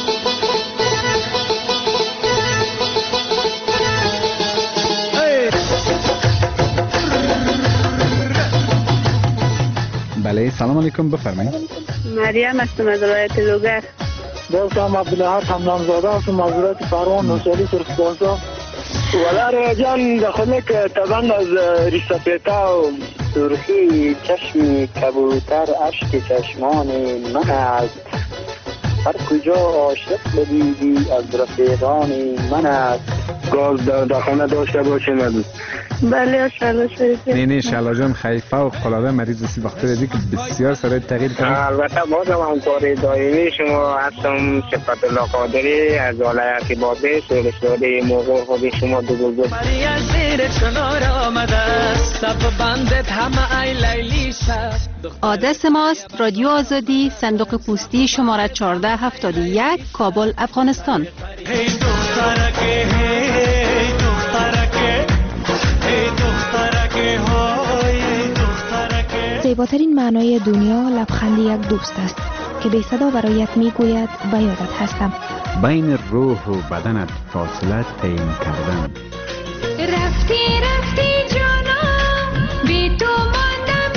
بله، سلام علیکم، بفرمایید. مریم هستم از ولایت لوگر. دوستم عبدالله حمدانزاده هستم از ولایت پروان نوشهری سرخپارسا. ولاره جان داخل که طبعا از ریسپیتا و سرخی چشم کبوتر اشک چشمان من است. هر کجا عاشق بدیدی از رفیقان من است. گاز در خانه داشته باشیم از بله شلا شریفی. نه شلا جان خیفه و قلاده مریض سی وقت دیدی که بسیار سرای تغییر کرد. البته بازم همکار دائمی شما هستم. صفت الله قادری از ولایت بابل سولسوری موقع خود شما دو بزرگ مریا زیر چنار آمده است سب بندت همه ای لیلی شب. آدرس ماست رادیو آزادی، صندوق پستی شماره 1471، کابل، افغانستان. هی دخترکه هی دخترکه هی دخترکه های دخترکه. زیباترین معنای دنیا لبخند یک دوست است که بی صدا برایت میگوید و یادت هستم. بین روح و بدنت فاصله تعیین کردن. رفتی رفتی جانم بی تو ماندم.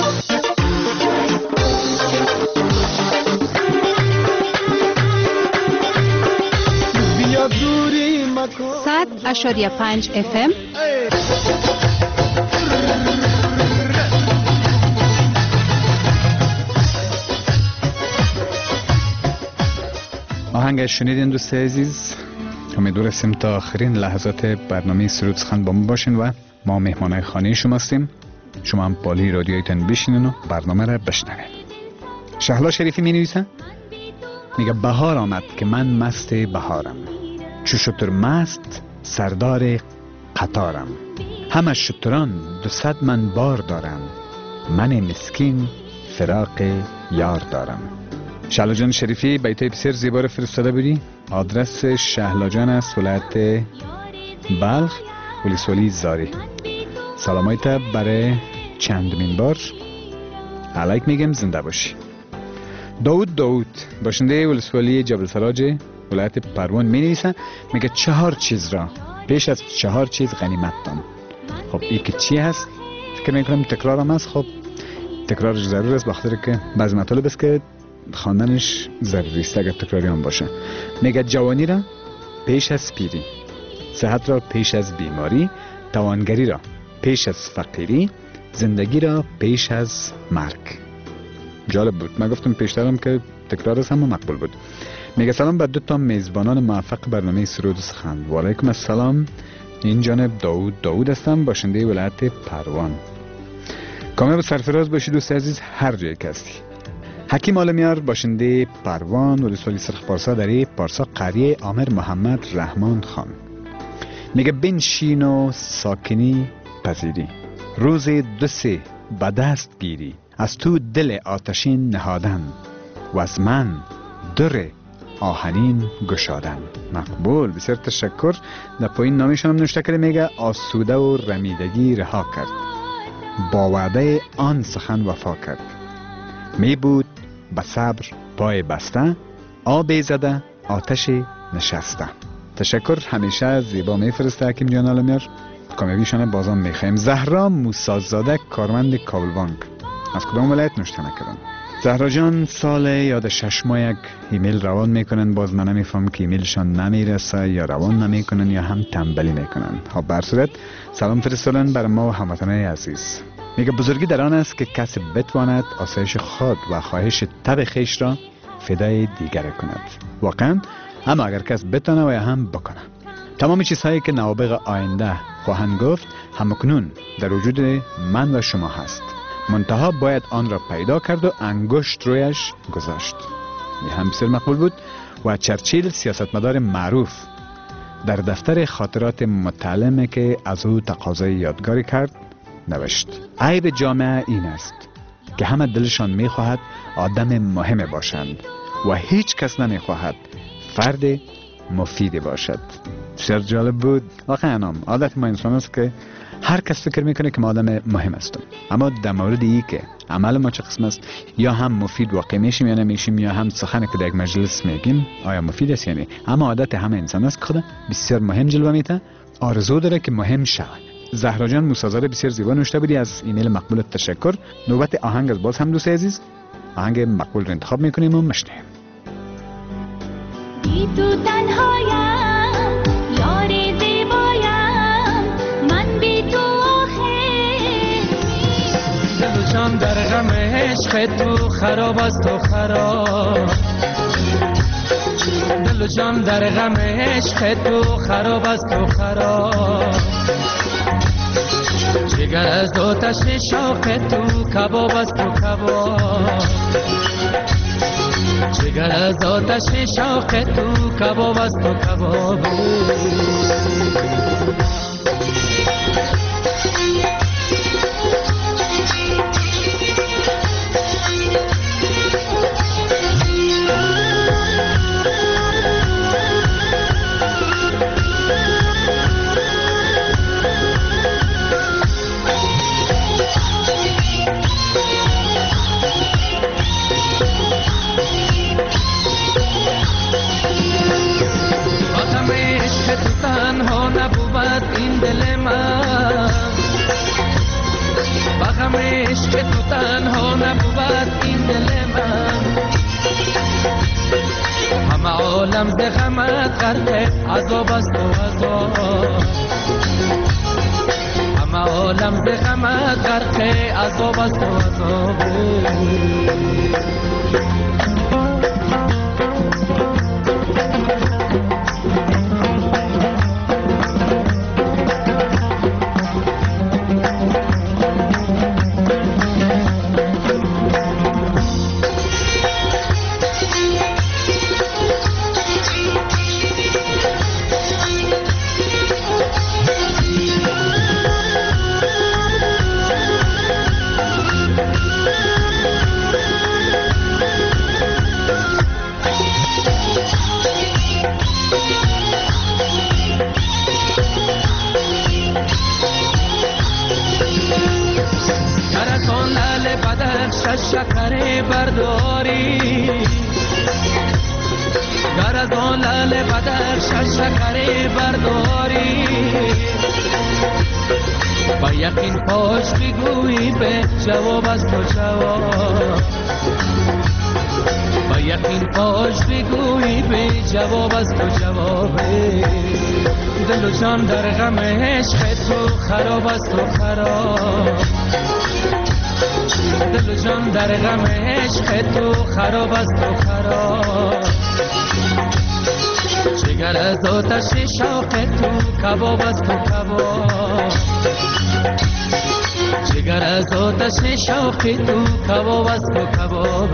100.5 FM. آهنگ شنیدین دوست عزیز. امیدوار هستیم تا آخرین لحظات برنامه سرود سخن با ما باشین و ما مهمانای خانه شما هستیم. شما هم بالی رادیویتون بشینین و برنامه را بشنوین. شهلا شریفی می نویسه، میگه بهار آمد که من مست بهارم، چو شتر مست سردار قطارم، همه شتران 200 من بار دارم، من مسکین فراق یار دارم. شهلا جان شریفی بیتای بسیار زیبا فرستاده بودی. آدرس شهلا جان است، ولایت بلخ، ولسوالی زاری. سلامایت برای چندمین بار علیک میگم، زنده باشی. داود باشنده ولسوالی جبل فراج ولایت پروان می نویسه، میگه 4 چیز را پیش از 4 چیز غنیمت دان. خب این که چی هست؟ فکر میکنم تکرار هم هست. خب تکرارش ضرور است، بخاطر که بعضی مطالب است که خواندنش ضروری است اگر تکراری هم باشه. میگه جوانی را پیش از پیری، صحت را پیش از بیماری، توانگری را پیش از فقیری، زندگی را پیش از مرگ. جالب بود. من گفتم پیشترم که تکرار است، هم مقبول بود. میگه سلام بر 2 تا میزبانان موفق برنامه سرود و سخن. و علیکم السلام. این جانب داود هستم، باشنده ولایت پروان. کامیاب و سرفراز باشید دوست عزیز هر جایی که هستی. حکیم عالمیار باشنده پروان ولسوالی سرخپارسا دری پارسا قریه عامر محمد رحمان خان. میگه بنشین و ساکنی پذیری، روز 2 به دست گیری، از تو دل آتشین نهادن و از من در آهنین گشادن. مقبول، بسیار تشکر. در پایین نامشان هم نوشته کرده، میگه آسوده و رمیدگی رها کرد، با وعده آن سخن وفا کرد، می بود به صبر پای بسته، آب زده آتش نشسته. تشکر. همیشه زیبا میفرسته حکیم جان عالمیار. کامیابیشان بازم میخوایم. زهرا موسازاده کارمند کابل بانک. از کدام ولایت نوشته نکردن؟ زهرا جان سال یاد 6 ماه یک ایمیل روان میکنن، باز من نمیفهم که ایمیلشان نمیرسه یا روان نمیکنن یا هم تنبلی میکنن. خب بر صورت سلام فرستادن بر ما و هموطنان عزیز. میگه بزرگی در آن است که کسی بتواند آسایش خود و خواهش طبع خویش را فدای دیگر کند. واقعا اما اگر کس بتونه و یا هم بکنه. تمام چیزهایی که نوابغ آینده خواهند گفت همکنون در وجود من و شما هست، منتها باید آن را پیدا کرد و انگشت رویش گذاشت. این هم بسیار مقبول بود. و چرچیل سیاستمدار معروف در دفتر خاطرات متعلمه که از او تقاضای یادگاری کرد نوشت: عیب جامعه این است که همه دلشان میخواهد آدم مهم باشند و هیچ کس نمیخواهد فرد مفید باشد. بسیار جالب بود. واقعا عادت ما انسان است که هر کس فکر میکنه که ما آدم مهم هستیم، اما در مورد ای که عمل ما چه قسم است، یا هم مفید واقع میشیم یا نمیشیم، یا هم سخنی که در یک مجلس میگیم آیا مفید است یا نه. اما عادت همه انسان است که خود بسیار مهم جلوه میده، آرزو داره که مهم شود. زهرا جان موسیقی بسیار زیبا نوشته بودی، از ایمیل مقبولت تشکر. نوبت آهنگ از باز هم دوست عزیز آهنگ مقبول رو انتخاب میکنیم و مشنویم. تو تنهایم یار زیبایم، من بی تو آخر دل و جان در غم عشق تو خراب است و خراب، دل و جان در غم عشق تو خراب است و خراب، جگر از آتش شوق تو کباب است و کباب، جگر از آتش شوق تو کباب است و کباب. عشق تو تنها نبود این دل من، همه عالم به غمت غرق عذاب است و عذاب، همه عالم به غمت غرق عذاب است و عذاب. شکر برداری گر از آن لعل بدر شکر برداری، با یقین پاش بگویی به جواب از تو جواب، با یقین پاش بگویی به جواب از تو جواب. دل و جان در غم عشق تو خراب است و خراب، دل و جان در غم عشق تو خراب است و خراب، جگر از آتش شوق تو کباب است و کباب، جگر از آتش شوق تو کباب است و کباب.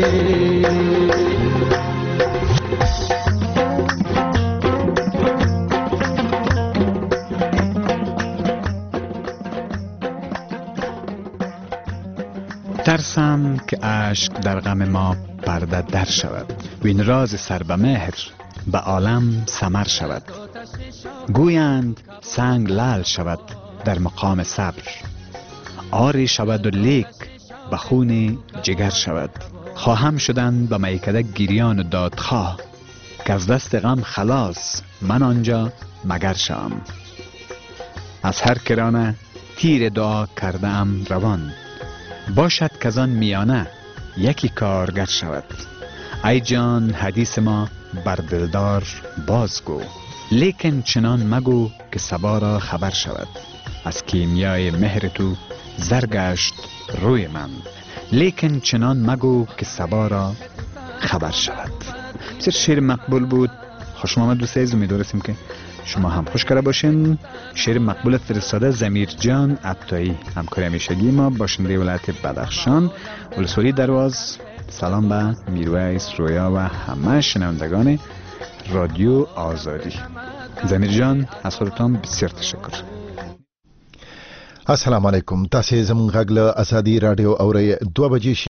ترسم که اشک در غم ما پرده در شود، وین راز سر به مهر به عالم سمر شود. گویند سنگ لعل شود در مقام صبر، آری شود و لیک به خون جگر شود. خواهم شدن به میکده گریان و دادخواه، که از دست غم خلاص من آنجا مگر شوم. از هر کرانه تیر دعا کرده ام روان، باشد که از آن میانه یکی کارگر شود. ای جان حدیث ما بر دلدار بازگو، لیکن چنان مگو که صبا را خبر شود. از کیمیای مهر تو زرگشت روی من، لیکن چنان مگو که صبا را خبر شود. بسیار شعر مقبول بود. خوش آمد دوست عزیز، امیدواریم که شما هم خوش کرده باشین. شعر مقبول فرستاده زمیر جان عطایی، همکار همیشگی ما، باشنده ولایت بدخشان، ولسوالی درواز. سلام به میرویس، رویا و همه شنوندگان رادیو آزادی. زمیر جان از خودتان بسیار تشکر. السلام علیکم. تاسو زموږ غږ له ازادي رادیو اورئ 2 بجې